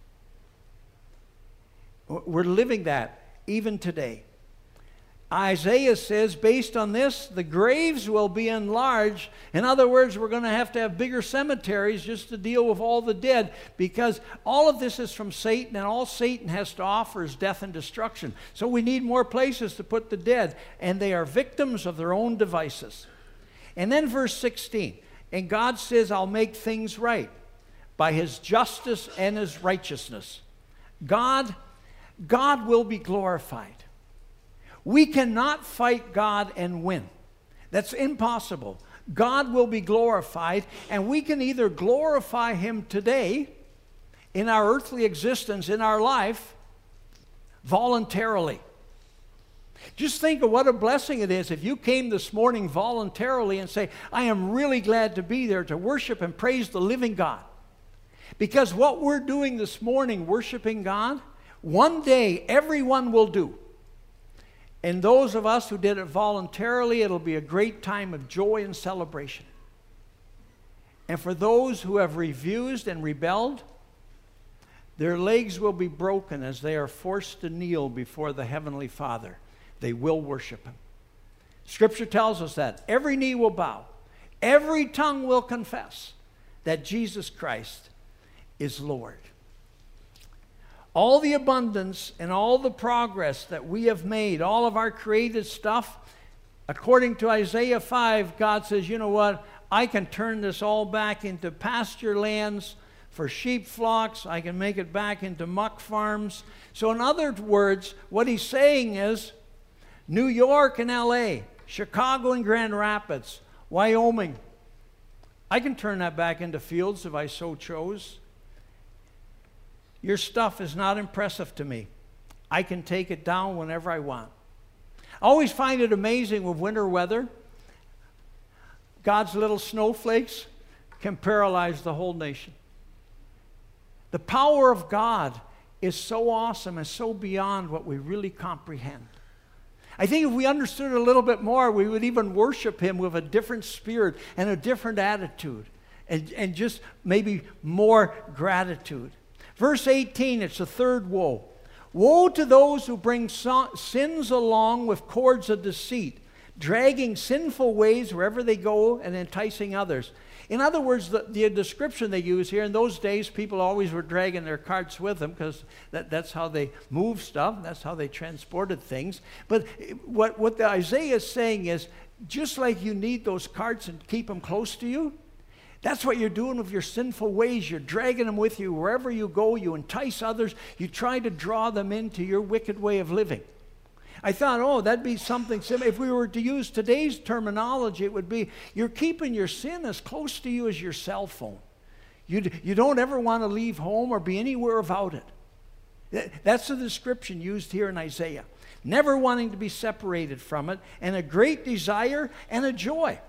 We're living that even today. Isaiah says, based on this, the graves will be enlarged. In other words, we're going to have to have bigger cemeteries just to deal with all the dead, because all of this is from Satan, and all Satan has to offer is death and destruction. So we need more places to put the dead, and they are victims of their own devices. And then verse sixteen, and God says, I'll make things right by His justice and His righteousness. God, God will be glorified. We cannot fight God and win. That's impossible. God will be glorified, and we can either glorify Him today in our earthly existence, in our life, voluntarily. Just think of what a blessing it is if you came this morning voluntarily and say, I am really glad to be there to worship and praise the living God. Because what we're doing this morning, worshiping God, one day everyone will do. And those of us who did it voluntarily, it'll be a great time of joy and celebration. And for those who have refused and rebelled, their legs will be broken as they are forced to kneel before the Heavenly Father. They will worship Him. Scripture tells us that every knee will bow, every tongue will confess that Jesus Christ is Lord. All the abundance and all the progress that we have made, all of our created stuff, according to Isaiah five, God says, you know what? I can turn this all back into pasture lands for sheep flocks. I can make it back into muck farms. So in other words, what He's saying is, New York and L A, Chicago and Grand Rapids, Wyoming, I can turn that back into fields if I so chose. Your stuff is not impressive to me. I can take it down whenever I want. I always find it amazing with winter weather. God's little snowflakes can paralyze the whole nation. The power of God is so awesome and so beyond what we really comprehend. I think if we understood a little bit more, we would even worship Him with a different spirit and a different attitude, and, and just maybe more gratitude. Verse eighteen, it's the third woe. Woe to those who bring so- sins along with cords of deceit, dragging sinful ways wherever they go and enticing others. In other words, the, the description they use here, in those days, people always were dragging their carts with them because that, that's how they moved stuff. That's how they transported things. But what, what the Isaiah is saying is, just like you need those carts and keep them close to you, that's what you're doing with your sinful ways. You're dragging them with you wherever you go. You entice others. You try to draw them into your wicked way of living. I thought, oh, that'd be something similar. If we were to use today's terminology, it would be, you're keeping your sin as close to you as your cell phone. You, you don't ever want to leave home or be anywhere without it. That's the description used here in Isaiah. Never wanting to be separated from it, and a great desire and a joy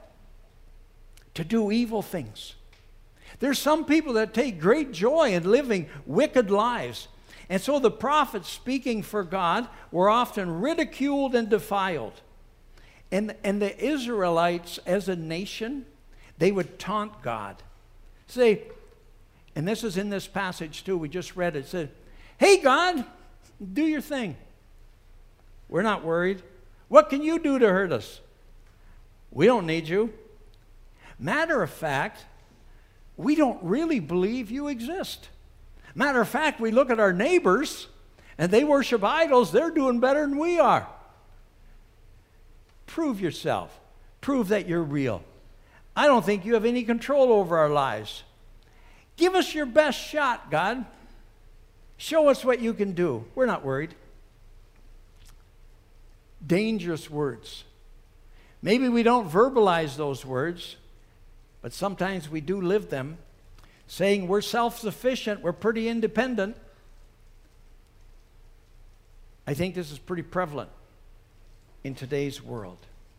to do evil things. There's some people that take great joy in living wicked lives. And so the prophets speaking for God were often ridiculed and defiled. And, and the Israelites as a nation, they would taunt God. Say, and this is in this passage too, we just read it. It said, hey God, do your thing. We're not worried. What can you do to hurt us? We don't need you. Matter of fact, we don't really believe you exist. Matter of fact, we look at our neighbors and they worship idols. They're doing better than we are. Prove yourself. Prove that you're real. I don't think you have any control over our lives. Give us your best shot, God. Show us what you can do. We're not worried. Dangerous words. Maybe we don't verbalize those words, but sometimes we do live them. Saying we're self-sufficient, we're pretty independent. I think this is pretty prevalent in today's world.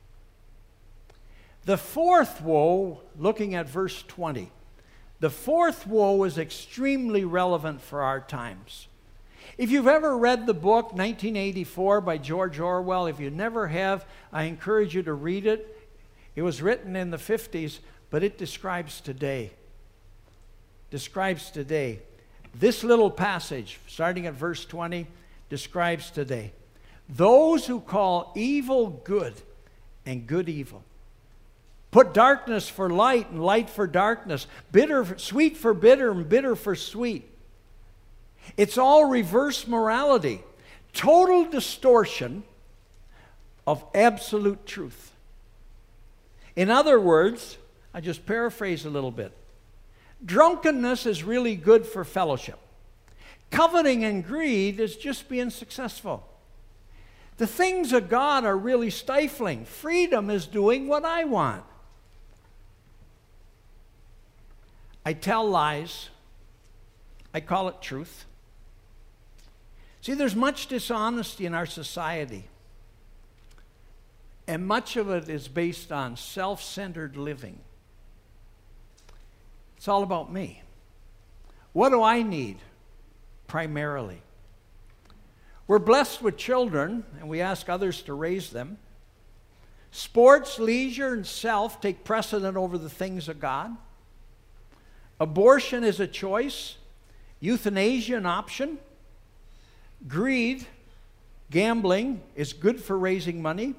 The fourth woe, looking at verse twenty, the fourth woe is extremely relevant for our times. If you've ever read the book nineteen eighty-four by George Orwell, if you never have, I encourage you to read it. It was written in the fifties, but it describes today. Describes today. This little passage, starting at verse twenty, describes today. Those who call evil good and good evil. Put darkness for light and light for darkness. Bitter, for, sweet for bitter and bitter for sweet. It's all reverse morality. Total distortion of absolute truth. In other words, I just paraphrase a little bit. Drunkenness is really good for fellowship. Coveting and greed is just being successful. The things of God are really stifling. Freedom is doing what I want. I tell lies. I call it truth. See, there's much dishonesty in our society. And much of it is based on self-centered living. It's all about me. What do I need primarily? We're blessed with children, and we ask others to raise them. Sports, leisure, and self take precedent over the things of God. Abortion is a choice. Euthanasia an option. Greed, gambling, is good for raising money.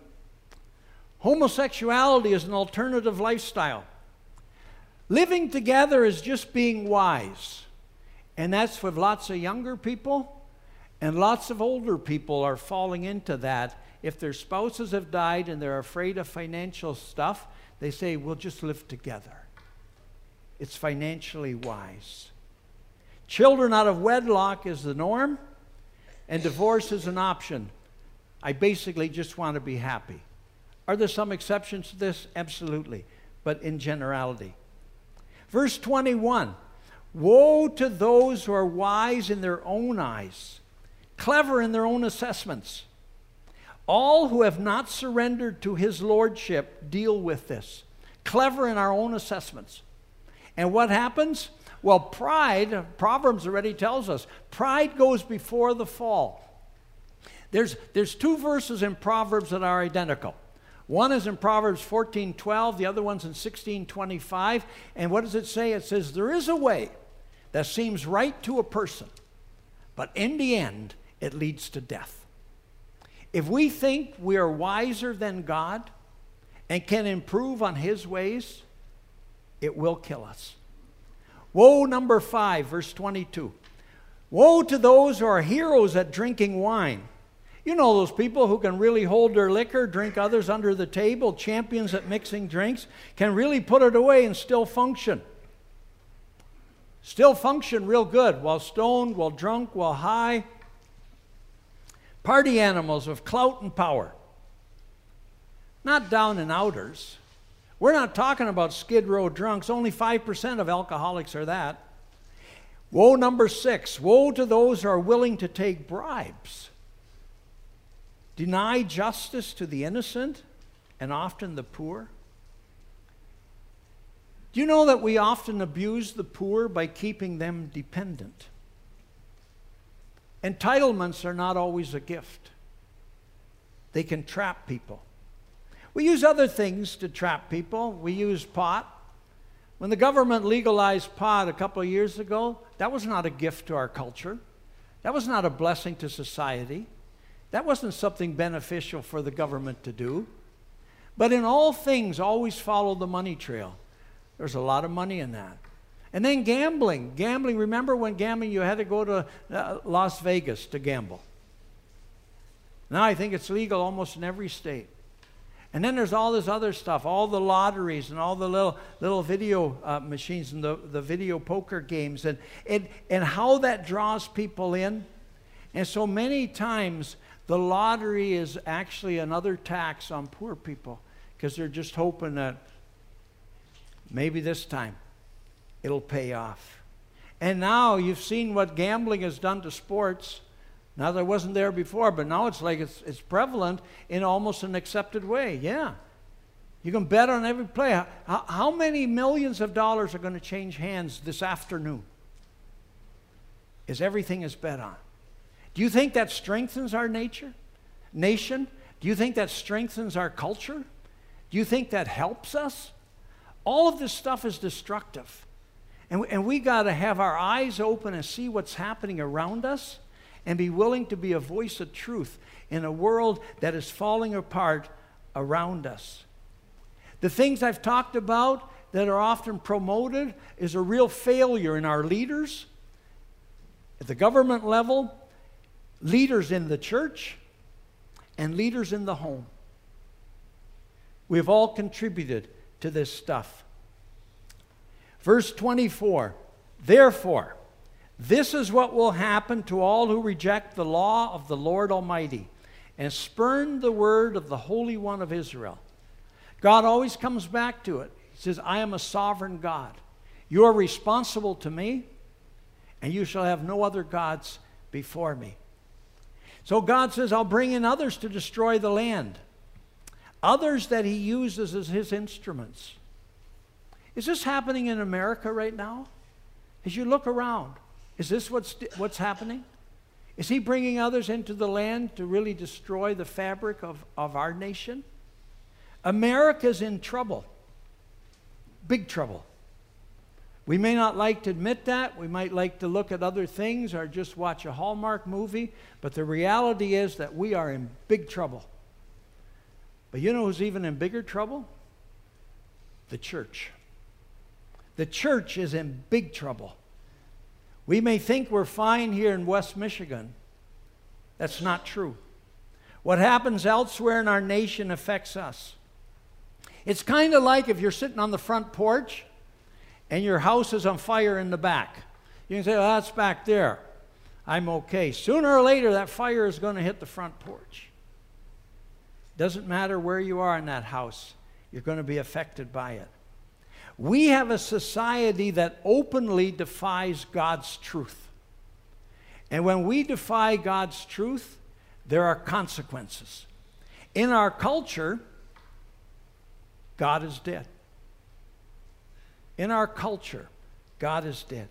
Homosexuality is an alternative lifestyle. Living together is just being wise. And that's with lots of younger people, and lots of older people are falling into that. If their spouses have died and they're afraid of financial stuff, they say, we'll just live together. It's financially wise. Children out of wedlock is the norm, and divorce is an option. I basically just want to be happy. Are there some exceptions to this? Absolutely. But in generality. Verse twenty-one, woe to those who are wise in their own eyes, clever in their own assessments. All who have not surrendered to his lordship deal with this. Clever in our own assessments. And what happens? Well, pride, Proverbs already tells us, pride goes before the fall. There's, there's two verses in Proverbs that are identical. One is in Proverbs fourteen twelve, the other one's in sixteen twenty-five. And what does it say? It says, there is a way that seems right to a person, but in the end, it leads to death. If we think we are wiser than God and can improve on his ways, it will kill us. Woe, number five, verse twenty-two. Woe to those who are heroes at drinking wine. You know those people who can really hold their liquor, drink others under the table, champions at mixing drinks, can really put it away and still function. Still function real good, while stoned, while drunk, while high. Party animals with clout and power. Not down and outers. We're not talking about Skid Row drunks. Only five percent of alcoholics are that. Woe number six. Woe to those who are willing to take bribes. Deny justice to the innocent and often the poor. Do you know that we often abuse the poor by keeping them dependent? Entitlements are not always a gift. They can trap people. We use other things to trap people. We use pot. When the government legalized pot a couple of years ago, that was not a gift to our culture. That was not a blessing to society. That wasn't something beneficial for the government to do. But in all things, always follow the money trail. There's a lot of money in that. And then gambling. Gambling, remember when gambling, you had to go to uh, Las Vegas to gamble. Now I think it's legal almost in every state. And then there's all this other stuff, all the lotteries and all the little little video uh, machines and the, the video poker games and, and, and how that draws people in. And so many times the lottery is actually another tax on poor people because they're just hoping that maybe this time it'll pay off. And now you've seen what gambling has done to sports. Now, that wasn't there before, but now it's like it's, it's prevalent in almost an accepted way. Yeah. You can bet on every play. How, how many millions of dollars are going to change hands this afternoon? Is everything is bet on. Do you think that strengthens our nature, nation? Do you think that strengthens our culture? Do you think that helps us? All of this stuff is destructive. And we, and we got to have our eyes open and see what's happening around us and be willing to be a voice of truth in a world that is falling apart around us. The things I've talked about that are often promoted is a real failure in our leaders, at the government level, leaders in the church, and leaders in the home. We've all contributed to this stuff. Verse twenty-four, therefore, this is what will happen to all who reject the law of the Lord Almighty and spurn the word of the Holy One of Israel. God always comes back to it. He says, I am a sovereign God. You are responsible to me, and you shall have no other gods before me. So God says, I'll bring in others to destroy the land. Others that he uses as his instruments. Is this happening in America right now? As you look around, is this what's, what's happening? Is he bringing others into the land to really destroy the fabric of, of our nation? America's in trouble. Big trouble. We may not like to admit that. We might like to look at other things or just watch a Hallmark movie. But the reality is that we are in big trouble. But you know who's even in bigger trouble? The church. The church is in big trouble. We may think we're fine here in West Michigan. That's not true. What happens elsewhere in our nation affects us. It's kind of like if you're sitting on the front porch and your house is on fire in the back. You can say, well, that's back there. I'm okay. Sooner or later, that fire is going to hit the front porch. Doesn't matter where you are in that house, you're going to be affected by it. We have a society that openly defies God's truth. And when we defy God's truth, there are consequences. In our culture, God is dead. In our culture, God is dead.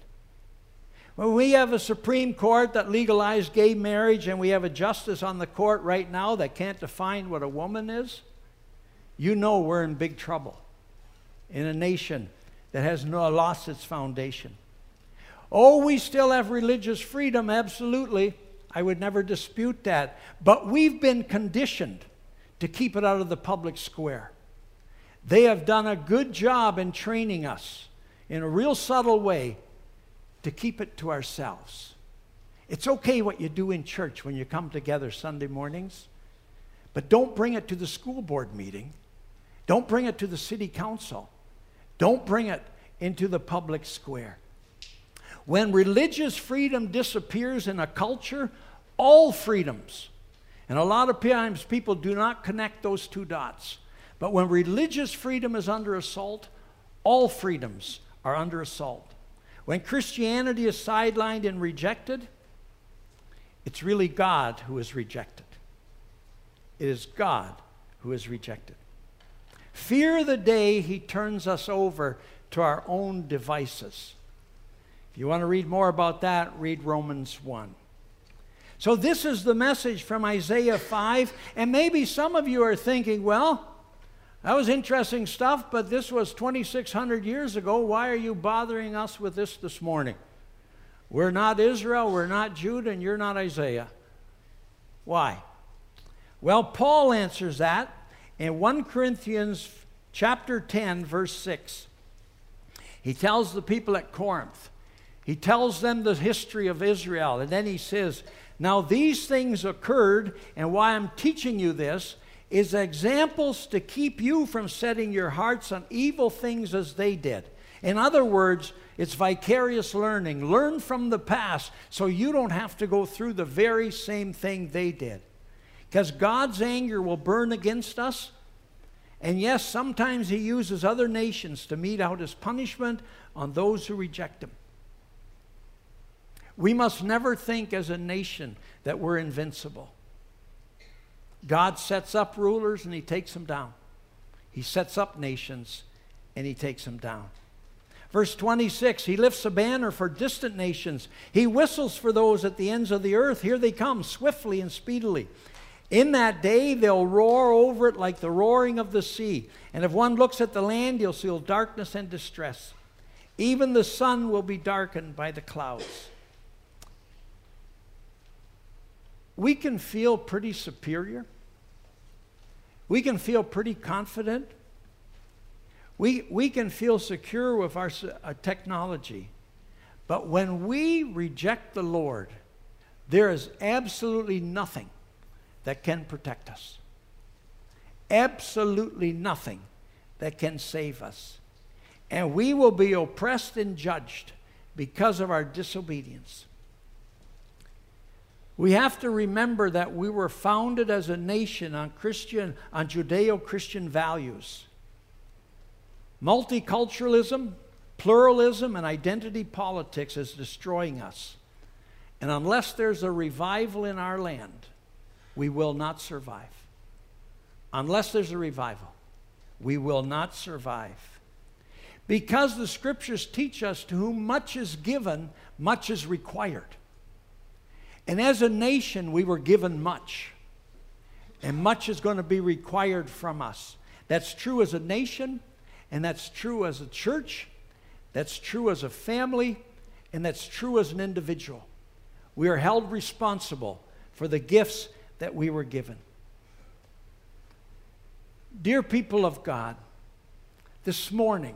When we have a Supreme Court that legalized gay marriage and we have a justice on the court right now that can't define what a woman is, you know we're in big trouble in a nation that has no, lost its foundation. Oh, we still have religious freedom, absolutely. I would never dispute that. But we've been conditioned to keep it out of the public square. They have done a good job in training us in a real subtle way to keep it to ourselves. It's okay what you do in church when you come together Sunday mornings, but don't bring it to the school board meeting. Don't bring it to the city council. Don't bring it into the public square. When religious freedom disappears in a culture, all freedoms, and a lot of times people do not connect those two dots, but when religious freedom is under assault, all freedoms are under assault. When Christianity is sidelined and rejected, it's really God who is rejected. It is God who is rejected. Fear the day he turns us over to our own devices. If you want to read more about that, read Romans one. So this is the message from Isaiah five, and maybe some of you are thinking, well, that was interesting stuff, but this was twenty-six hundred years ago. Why are you bothering us with this this morning? We're not Israel, we're not Judah, and you're not Isaiah. Why? Well, Paul answers that in First Corinthians chapter ten, verse six. He tells the people at Corinth, he tells them the history of Israel, and then he says, now these things occurred, and why I'm teaching you this is examples to keep you from setting your hearts on evil things as they did. In other words, it's vicarious learning. Learn from the past so you don't have to go through the very same thing they did. Because God's anger will burn against us. And yes, sometimes he uses other nations to mete out his punishment on those who reject him. We must never think as a nation that we're invincible. God sets up rulers and he takes them down. He sets up nations and he takes them down. Verse twenty-six, he lifts a banner for distant nations. He whistles for those at the ends of the earth. Here they come, swiftly and speedily. In that day, they'll roar over it like the roaring of the sea. And if one looks at the land, he'll see darkness and distress. Even the sun will be darkened by the clouds. We can feel pretty superior. We can feel pretty confident. We, we can feel secure with our uh, technology. But when we reject the Lord, there is absolutely nothing that can protect us. Absolutely nothing that can save us. And we will be oppressed and judged because of our disobedience. We have to remember that we were founded as a nation on Christian, on Judeo-Christian values. Multiculturalism, Pluralism and identity politics is destroying us. And unless there's a revival in our land, we will not survive. Unless there's a revival, we will not survive. Because the Scriptures teach us to whom much is given, much is required. And as a nation, we were given much. And much is going to be required from us. That's true as a nation, and that's true as a church, that's true as a family, and that's true as an individual. We are held responsible for the gifts that we were given. Dear people of God, this morning,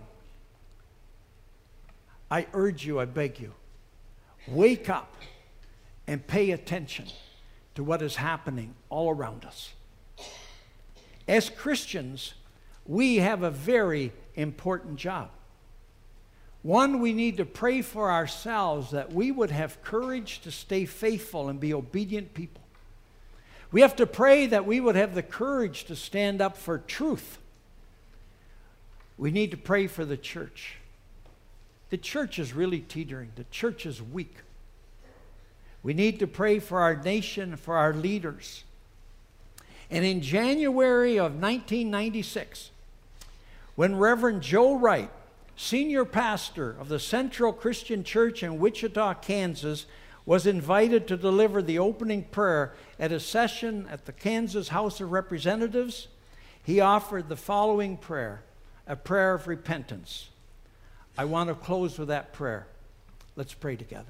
I urge you, I beg you, wake up and pay attention to what is happening all around us. As Christians, we have a very important job. One, we need to pray for ourselves that we would have courage to stay faithful and be obedient people. We have to pray that we would have the courage to stand up for truth. We need to pray for the church. The church is really teetering. The church is weak. We need to pray for our nation, for our leaders. And in January of nineteen ninety-six, when Reverend Joe Wright, senior pastor of the Central Christian Church in Wichita, Kansas, was invited to deliver the opening prayer at a session at the Kansas House of Representatives, he offered the following prayer, a prayer of repentance. I want to close with that prayer. Let's pray together.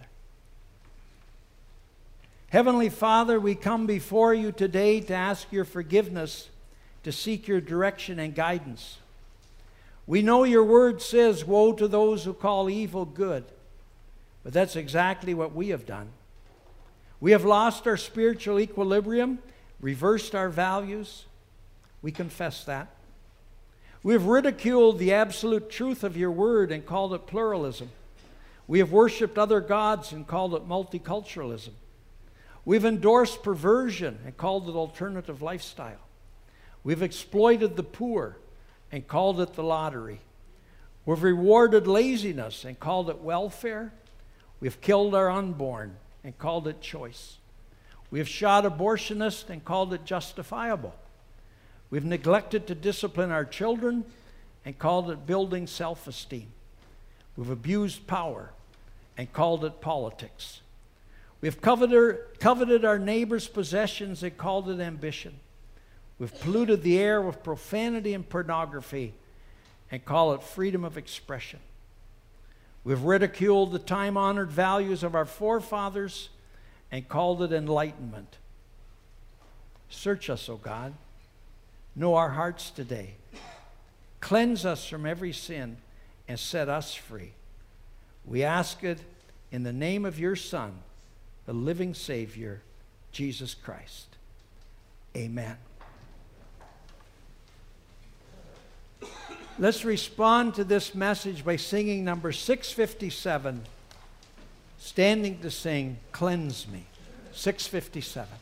Heavenly Father, we come before you today to ask your forgiveness, to seek your direction and guidance. We know your word says, woe to those who call evil good. But that's exactly what we have done. We have lost our spiritual equilibrium, reversed our values. We confess that. We have ridiculed the absolute truth of your word and called it pluralism. We have worshiped other gods and called it multiculturalism. We've endorsed perversion and called it alternative lifestyle. We've exploited the poor and called it the lottery. We've rewarded laziness and called it welfare. We've killed our unborn and called it choice. We have shot abortionists and called it justifiable. We've neglected to discipline our children and called it building self-esteem. We've abused power and called it politics. We've coveted, coveted our neighbor's possessions and called it ambition. We've polluted the air with profanity and pornography and call it freedom of expression. We've ridiculed the time-honored values of our forefathers and called it enlightenment. Search us, O God. Know our hearts today. Cleanse us from every sin and set us free. We ask it in the name of your Son, the living Savior, Jesus Christ. Amen. Let's respond to this message by singing number six fifty-seven, standing to sing, Cleanse Me. six fifty-seven.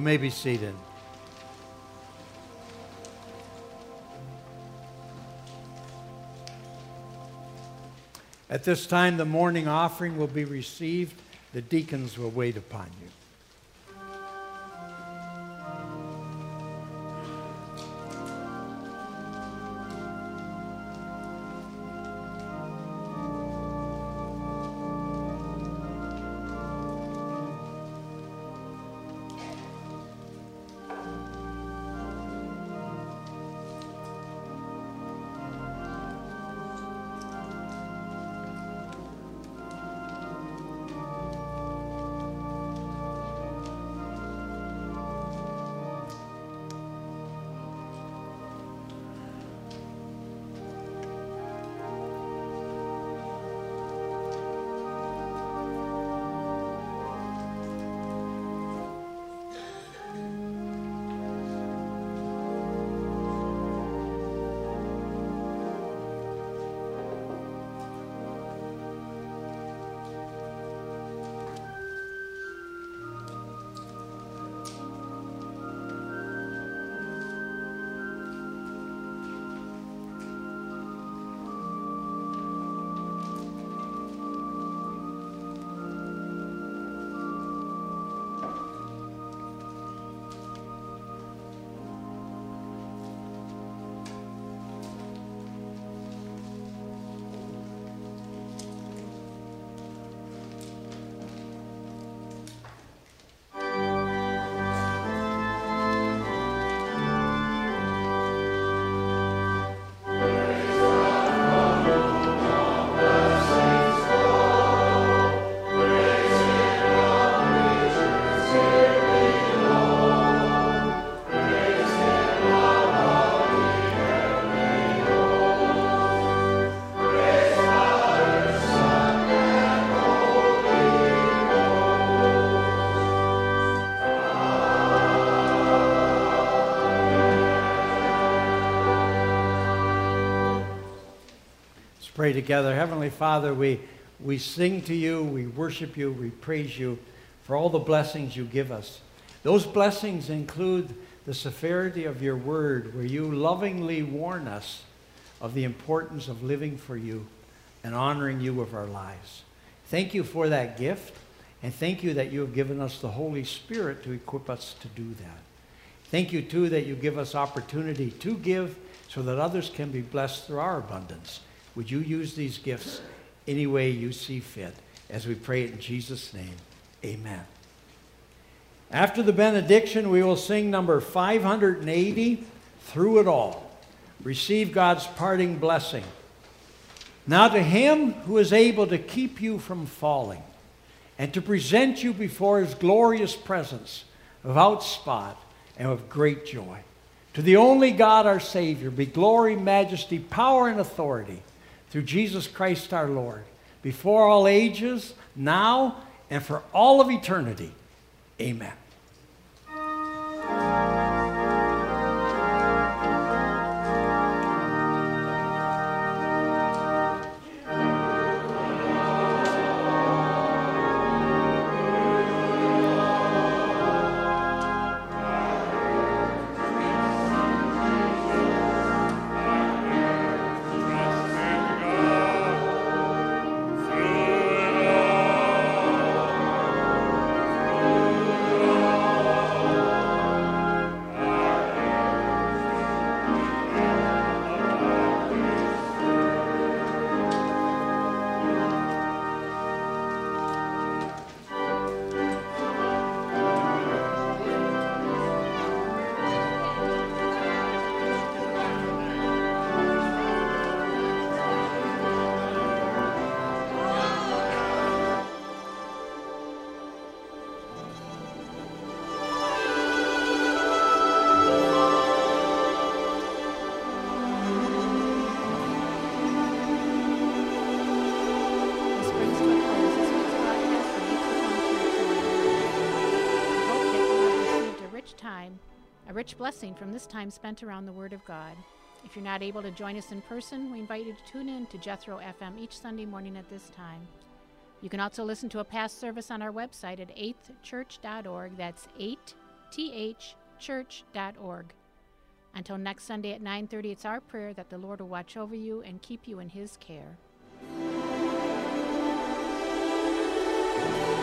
may be seated. At this time, the morning offering will be received. The deacons will wait upon you. Pray together. Heavenly Father, we, we sing to you, we worship you, we praise you for all the blessings you give us. Those blessings include the severity of your word, where you lovingly warn us of the importance of living for you and honoring you with our lives. Thank you for that gift, and thank you that you have given us the Holy Spirit to equip us to do that. Thank you, too, that you give us opportunity to give so that others can be blessed through our abundance. Would you use these gifts any way you see fit? As we pray it in Jesus' name, amen. After the benediction, we will sing number five hundred eighty, Through It All. Receive God's parting blessing. Now to him who is able to keep you from falling and to present you before his glorious presence without spot and with great joy. To the only God our Savior be glory, majesty, power, and authority through Jesus Christ our Lord, before all ages, now, and for all of eternity. Amen. A rich blessing from this time spent around the Word of God. If you're not able to join us in person, we invite you to tune in to Jethro F M each Sunday morning at this time. You can also listen to a past service on our website at eighth church dot org. That's eight t h church dot org. Until next Sunday at nine thirty, it's our prayer that the Lord will watch over you and keep you in His care.